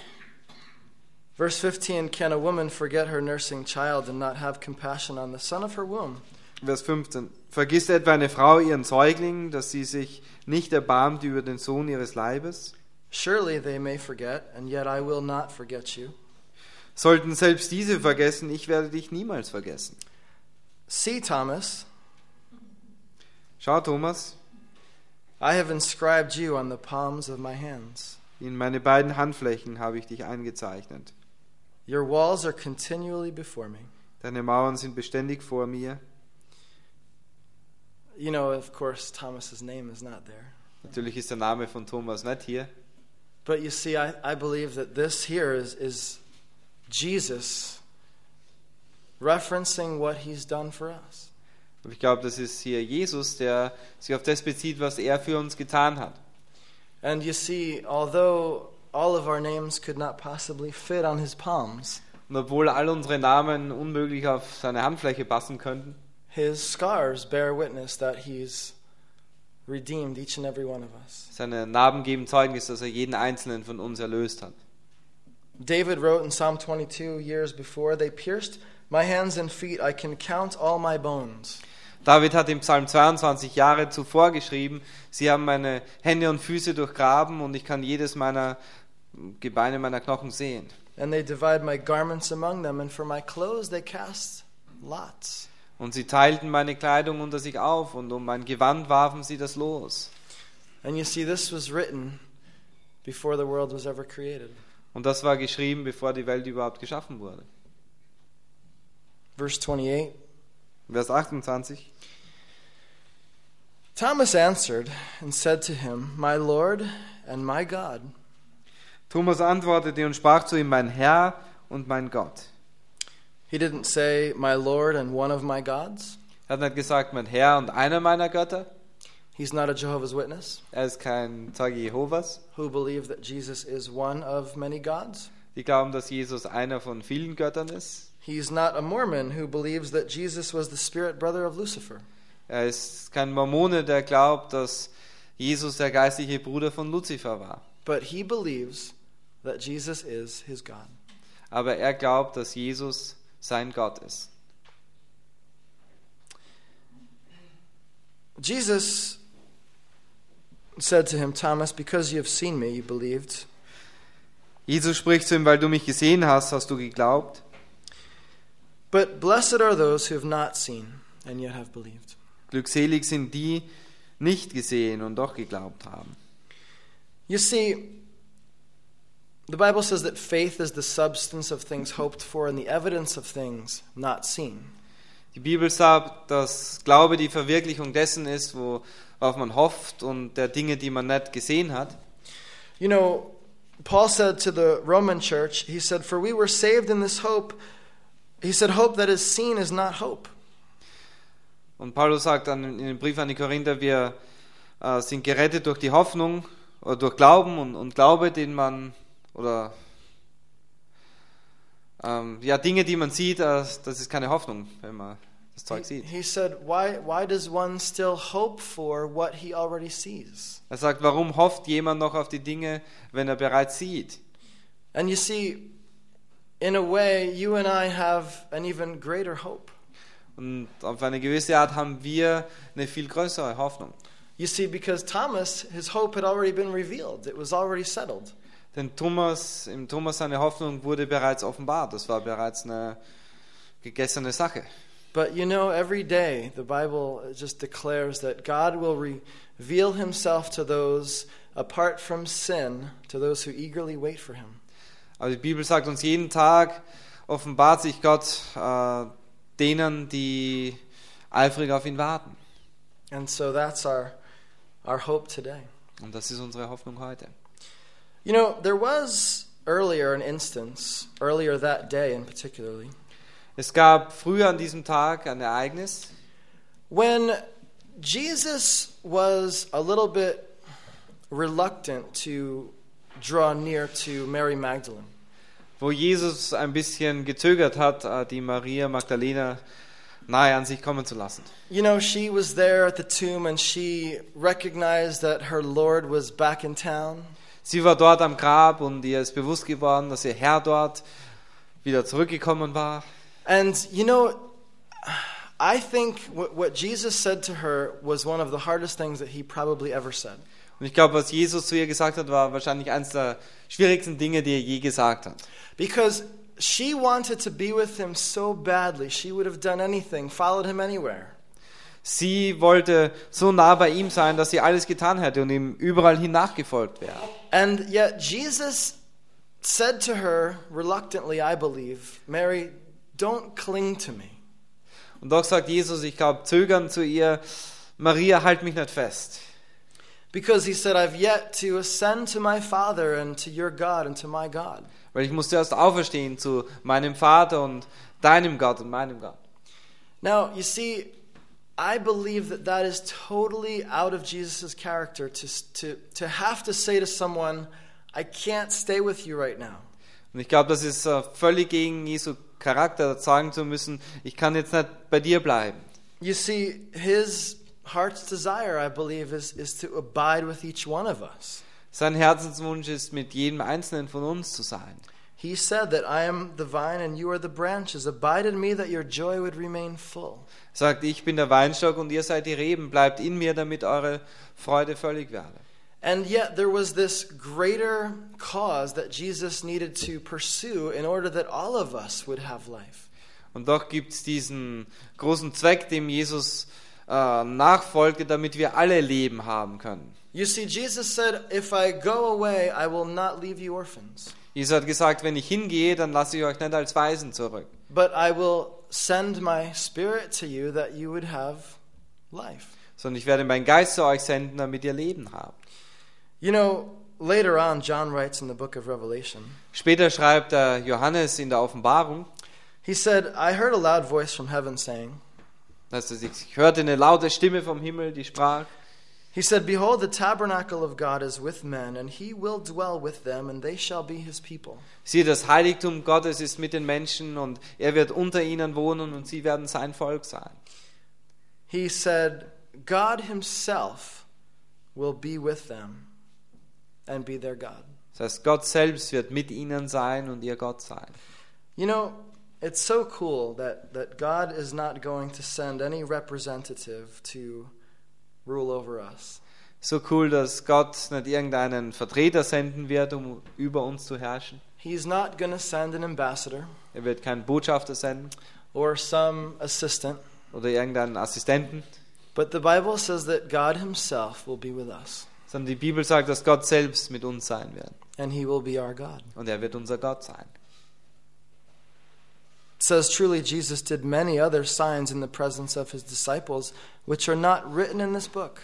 Verse fifteen, can a woman forget her nursing child and not have compassion on the son of her womb? Vers fünfzehn. Vergisst etwa eine Frau ihren Säugling, dass sie sich nicht erbarmt über den Sohn ihres Leibes? Surely they may forget, and yet I will not forget you. Sollten selbst diese vergessen, ich werde dich niemals vergessen. See, Thomas, Schau, Thomas, I have inscribed you on the palms of my hands. in meine beiden Handflächen habe ich dich eingezeichnet. Your walls are continually before me. Deine Mauern sind beständig vor mir. You know, of course, Thomas's name is not there. Natürlich ist der Name von Thomas nicht hier. But you see, I, I believe that this here is, is Jesus referencing what he's done for us. Aber ich glaube, das ist hier Jesus, der sich auf das bezieht, was er für uns getan hat. And you see, although all of our names could not possibly fit on his palms, Und obwohl all unsere Namen unmöglich auf seine Handfläche passen könnten, his scars bear witness that he's redeemed each and every one of us. seine Narben geben Zeugnis, dass er jeden einzelnen von uns erlöst hat. David wrote in Psalm twenty-two, years before, they pierced my hands and feet, I can count all my bones. David hat im Psalm zweiundzwanzig Jahre zuvor geschrieben, sie haben meine Hände und Füße durchgraben und ich kann jedes meiner Gebeine, meiner Knochen sehen. And they divide my garments among them, and for my clothes they cast lots. Und sie teilten meine Kleidung unter sich auf und um mein Gewand warfen sie das Los. And you see, this was written before the world was ever created. Und das war geschrieben, bevor die Welt überhaupt geschaffen wurde. Verse twenty-eight. Vers achtundzwanzig. Thomas answered and said to him, my Lord and my God. Thomas antwortete und sprach zu ihm, mein Herr und mein Gott. He didn't say, my Lord and one of my gods. Er hat nicht gesagt, mein Herr und einer meiner Götter. He's not a Jehovah's Witness Er ist kein Zeuge Jehovas. who believe that Jesus is one of many gods. Die glauben, dass Jesus einer von vielen Göttern ist. He's not a Mormon who believes that Jesus was the spirit brother of Lucifer. Er ist kein Mormone, der glaubt, dass Jesus der geistliche Bruder von Luzifer war. But he believes that Jesus is his God. Aber er glaubt, dass Jesus sein Gott ist. Jesus said to him, Thomas, because you have seen me, you believed. Jesus spricht zu ihm, weil du mich gesehen hast, hast du geglaubt. But blessed are those who have not seen and yet have believed. Glückselig sind die, nicht gesehen und doch geglaubt haben. You see, the Bible says that faith is the substance of things hoped for and the evidence of things not seen. Die Bibel sagt, dass Glaube die Verwirklichung dessen ist, worauf man hofft und der Dinge, die man nicht gesehen hat. You know, Paul said to the Roman church, he said, for we were saved in this hope. He said, hope that is seen is not hope. Und Paulus sagt dann in dem Brief an die Korinther, wir äh, sind gerettet durch die Hoffnung oder durch Glauben und, und Glaube, den man oder ähm, ja Dinge, die man sieht, äh, das ist keine Hoffnung, wenn man das Zeug He, sieht. he said, why, why does one still hope for what he already sees? Er sagt, warum hofft jemand noch auf die Dinge, wenn er bereits sieht? And you see, in a way, you and I have an even greater hope. Und auf eine gewisse Art haben wir eine viel größere Hoffnung. You see, because Thomas, his hope had already been revealed. It was already settled. Denn Thomas, im Thomas seine Hoffnung wurde bereits offenbart. Das war bereits eine gegessene Sache. But you know, every day the Bible just declares that God will reveal himself to those apart from sin, to those who eagerly wait for him. Aber die Bibel sagt uns, jeden Tag offenbart sich Gott äh, denen, die eifrig auf ihn warten. And so that's our our hope today. Und das ist unsere Hoffnung heute. You know, there was earlier an instance, earlier that day in particularly, Es gab früher an diesem Tag ein Ereignis. When Jesus was a little bit reluctant to draw near to Mary Magdalene. Wo Jesus ein bisschen gezögert hat, die Maria Magdalena nahe an sich kommen zu lassen. You know, she was there at the tomb and she recognized that her Lord was back in town. Sie war dort am Grab und ihr ist bewusst geworden, dass ihr Herr dort wieder zurückgekommen war. And you know, I think what, what Jesus said to her was one of the hardest things that he probably ever said. Und ich glaube, was Jesus zu ihr gesagt hat, war wahrscheinlich eines der schwierigsten Dinge, die er je gesagt hat. Because she wanted to be with him so badly, she would have done anything, followed him anywhere. Sie wollte so nah bei ihm sein, dass sie alles getan hätte und ihm überall hin nachgefolgt wäre. And yet Jesus said to her, reluctantly, I believe, Mary, don't cling to me. Und doch sagt Jesus, ich glaube, zögernd zu ihr, Maria, halt mich nicht fest. Because he said, I've yet to ascend to my Father and to your God and to my God. Weil ich musste erst auferstehen zu meinem Vater und deinem Gott und meinem Gott. Now, you see, I believe that that is totally out of Jesus' character to, to, to have to say to someone, I can't stay with you right now. Und ich glaube, das ist uh, völlig gegen Jesu Charakter, sagen zu müssen, ich kann jetzt nicht bei dir bleiben. You see, his heart's desire, I believe, is, is to abide with each one of us. Sein Herzenswunsch ist, mit jedem Einzelnen von uns zu sein. He said that I am the vine and you are the branches. Abide in me that your joy would remain full. Er sagt, ich bin der Weinstock und ihr seid die Reben. Bleibt in mir, damit eure Freude völlig werde. And yet there was this greater cause that Jesus needed to pursue in order that all of us would have life. Und doch gibt es diesen großen Zweck, dem Jesus äh, nachfolgte, damit wir alle Leben haben können. You see, Jesus said, if I go away, I will not leave you orphans. Jesus hat gesagt, wenn ich hingehe, dann lasse ich euch nicht als Waisen zurück. But I will send my spirit to you that you would have life. Sondern ich werde meinen Geist zu euch senden, damit ihr Leben habt. You know, later on, John writes in the book of Revelation. Später schreibt der Johannes in der Offenbarung. He said, I heard a loud voice from heaven saying. Also ich hörte eine laute Stimme vom Himmel, die sprach. He said, behold, the tabernacle of God is with men, and he will dwell with them, and they shall be his people. Siehe, das Heiligtum Gottes ist mit den Menschen, und er wird unter ihnen wohnen, und sie werden sein Volk sein. He said, God himself will be with them and be their God. Das heißt, Gott selbst wird mit ihnen sein und ihr Gott sein. You know, it's so cool that, that God is not going to send any representative to rule over us. So cool, dass Gott nicht irgendeinen Vertreter senden wird, um über uns zu herrschen. He's not going to send an ambassador Er wird keinen Botschafter senden or some assistant. oder irgendeinen Assistenten, But the Bible says that God himself will be with us. sondern die Bibel sagt, dass Gott selbst mit uns sein wird. And he will be our God. Und er wird unser Gott sein. It says, truly Jesus did many other signs in the presence of his disciples, which are not written in this book.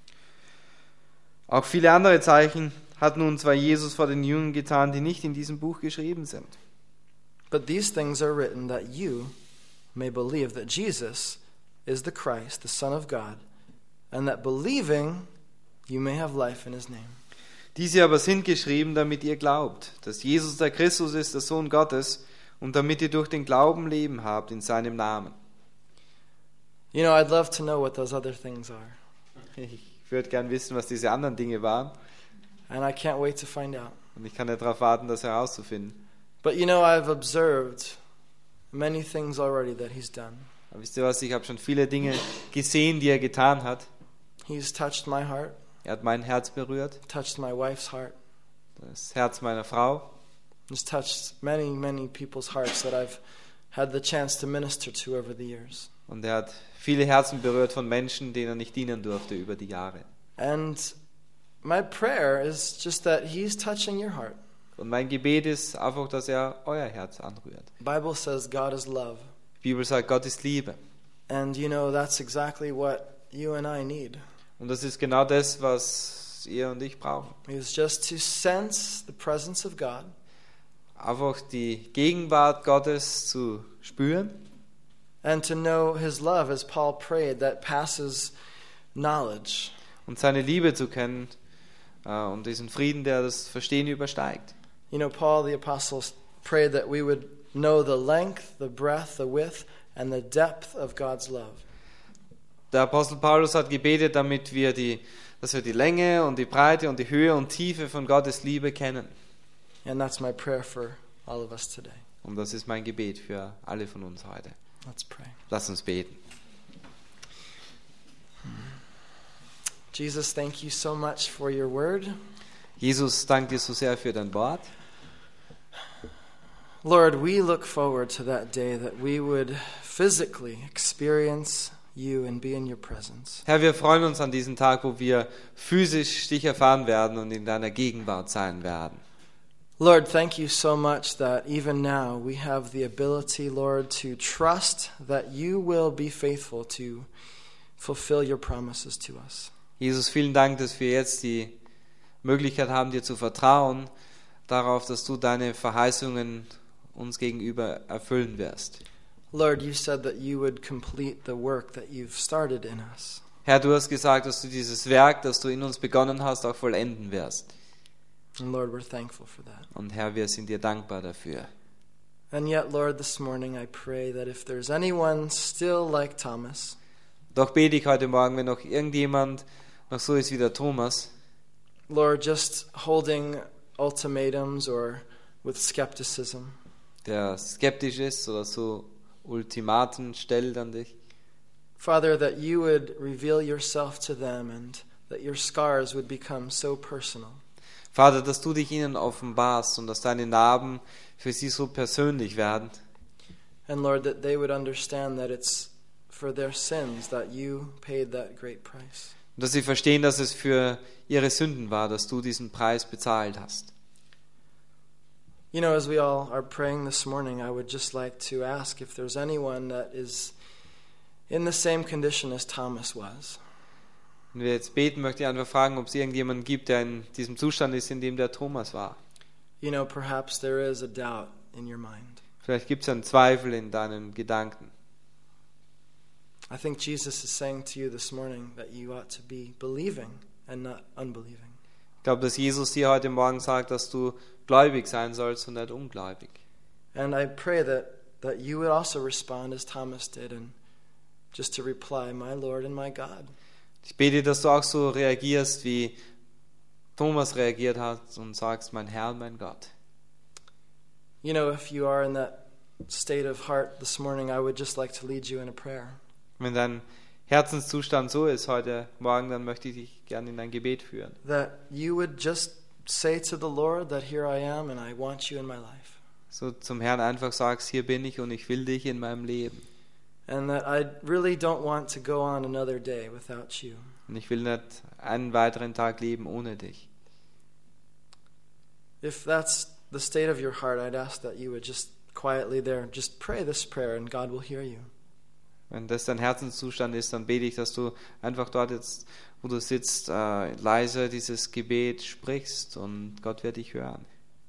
Auch viele andere Zeichen hat nun zwar Jesus vor den Jüngern getan, die nicht in diesem Buch geschrieben sind. But these things are written that you may believe that Jesus is the Christ, the Son of God, and that believing you may have life in his name. Diese aber sind geschrieben, damit ihr glaubt, dass Jesus der Christus ist, der Sohn Gottes, und damit ihr durch den Glauben Leben habt in seinem Namen. You know, I'd love to know what those other things are. Ich würde gern wissen, was diese anderen Dinge waren. And I can't wait to find out. Und ich kann nicht darauf warten, das herauszufinden. But you know, I've observed many things already that he's done. Aber wisst ihr was, ich habe schon viele Dinge gesehen, die er getan hat. He's touched my heart, Er hat mein Herz berührt, touched my wife's heart. das Herz meiner Frau. He's touched many, many people's hearts that I've had the chance to minister to over the years. Und er hat viele Herzen berührt von Menschen, denen ich dienen durfte über die Jahre. And my prayer is just that he's touching your heart. Und mein Gebet ist einfach, dass er euer Herz anrührt. The Bible says God is love. Die Bibel sagt, Gott ist Liebe. And you know, that's exactly what you and I need. Und das ist genau das, was ihr und ich brauchen. Is just to sense the presence of God. einfach die Gegenwart Gottes zu spüren. And to know his love, as Paul prayed, that passes knowledge. Und seine Liebe zu kennen äh, und diesen Frieden, der das Verstehen übersteigt. You know, Paul the apostle prayed that we would know the length, the breadth, the width, and the depth of God's love. Der Apostel Paulus hat gebetet, damit wir die, dass wir die Länge und die Breite und die Höhe und Tiefe von Gottes Liebe kennen. And that's my prayer for all of us today. Und das ist mein Gebet für alle von uns heute. Let's pray. Lass uns beten. Jesus, thank you so much for your word. Jesus, danke dir so sehr für dein Wort. Lord, we look forward to that day that we would physically experience you and be in your presence. Herr, wir freuen uns an diesen Tag, wo wir physisch dich erfahren werden und in deiner Gegenwart sein werden. Lord, thank you so much that even now we have the ability, Lord, to trust that you will be faithful to fulfill your promises to us. Jesus, vielen Dank, dass wir jetzt die Möglichkeit haben, dir zu vertrauen, darauf, dass du deine Verheißungen uns gegenüber erfüllen wirst. Lord, you said that you would complete the work that you've started in us. Herr, du hast gesagt, dass du dieses Werk, das du in uns begonnen hast, auch vollenden wirst. And Lord, we're thankful for that. Und Herr, wir sind dir dankbar dafür. And yet, Lord, this morning I pray that if there's anyone still like Thomas, Doch bete ich heute Morgen, wenn noch irgendjemand noch so ist wie der Thomas, Lord, just holding ultimatums or with skepticism, der skeptisch ist oder so Ultimaten stellt an dich. Father, that you would reveal yourself to them and that your scars would become so personal. Vater, dass du dich ihnen offenbarst und dass deine Narben für sie so persönlich werden. And Lord, that they would understand that it's for their sins that you paid that great price. Und dass sie verstehen, dass es für ihre Sünden war, dass du diesen Preis bezahlt hast. You know, as we all are praying this morning, I would just like to ask if there's anyone that is in the same condition as Thomas was. Wenn wir jetzt beten, möchte ich einfach fragen, ob es irgendjemanden gibt, der in diesem Zustand ist, in dem der Thomas war. You know, perhaps there is a doubt in your mind. Vielleicht gibt es einen Zweifel in deinen Gedanken. I think Jesus is saying to you this morning that you ought to be believing and not unbelieving. Ich glaube, dass Jesus dir heute Morgen sagt, dass du gläubig sein sollst und nicht ungläubig. And I pray that, that you would also respond as Thomas did and just to reply, my Lord and my God. Ich bete, dass du auch so reagierst, wie Thomas reagiert hat und sagst, mein Herr und mein Gott. You know, if you are in that state of heart this morning, I would just like to lead you in a prayer. Wenn dein Herzenszustand so ist heute Morgen, dann möchte ich dich gerne in ein Gebet führen. That you would just say to the Lord that here I am and I want you in my life. So zum Herrn einfach sagst, hier bin ich und ich will dich in meinem Leben. And that I really don't want to go on another day without you. Und ich will nicht einen weiteren Tag leben ohne dich. If that's the state of your heart, I'd ask that you would just quietly there, just pray this prayer and God will hear you. Wenn das dein Herzenszustand ist, dann bete ich, dass du einfach dort jetzt, wo du sitzt, äh, leise dieses Gebet sprichst und Gott wird dich hören.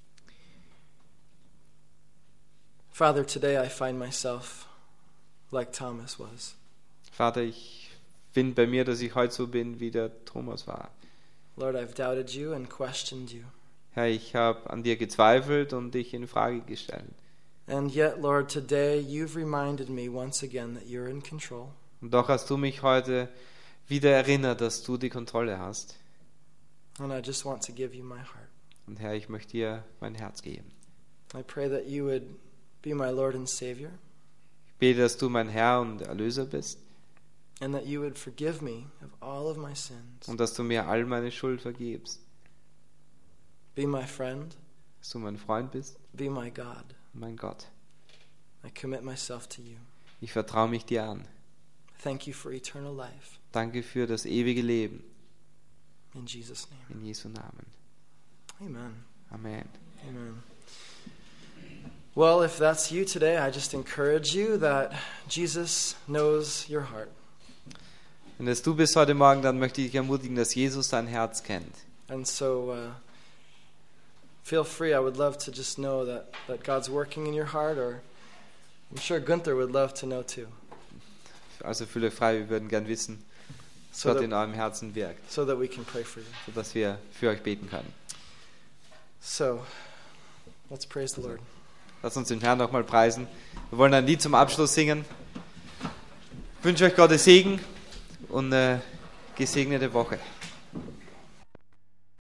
Father, today I find myself like Thomas was. Vater, ich finde bei mir, dass ich heute so bin, wie der Thomas war. Lord, I've doubted you and questioned you. Herr, ich habe an dir gezweifelt und dich in Frage gestellt. And yet, Lord, today you've reminded me once again that you're in control. Und doch hast du mich heute wieder erinnert, dass du die Kontrolle hast. And I just want to give you my heart. Und Herr, ich möchte dir mein Herz geben. I pray that you would be my Lord and Savior. Ich bete, dass du mein Herr und Erlöser bist. And that you would forgive me of all of my sins. Und dass du mir all meine Schuld vergibst. Be my friend. Dass du mein Freund bist. Be my God. Mein Gott. I commit myself to you. Ich vertraue mich dir an. Thank you for eternal life. Danke für das ewige Leben. In Jesus' name. In Jesu Namen. Amen. Amen. Amen. Well, if that's you today, I just encourage you that Jesus knows your heart. Wenn das du bist heute Morgen, dann möchte ich dich ermutigen, dass Jesus dein Herz kennt. And so, uh, feel free. I would love to just know that, that God's working in your heart, or I'm sure Gunther would love to know too. Also fühle frei, wir würden gern wissen, was So Gott that, in eurem Herzen wirkt, so that we can pray for you. sodass wir für euch beten können. So, let's praise the Lord. Lasst uns den Herrn nochmal preisen. Wir wollen ein Lied zum Abschluss singen. Ich wünsche euch Gottes Segen und eine gesegnete Woche.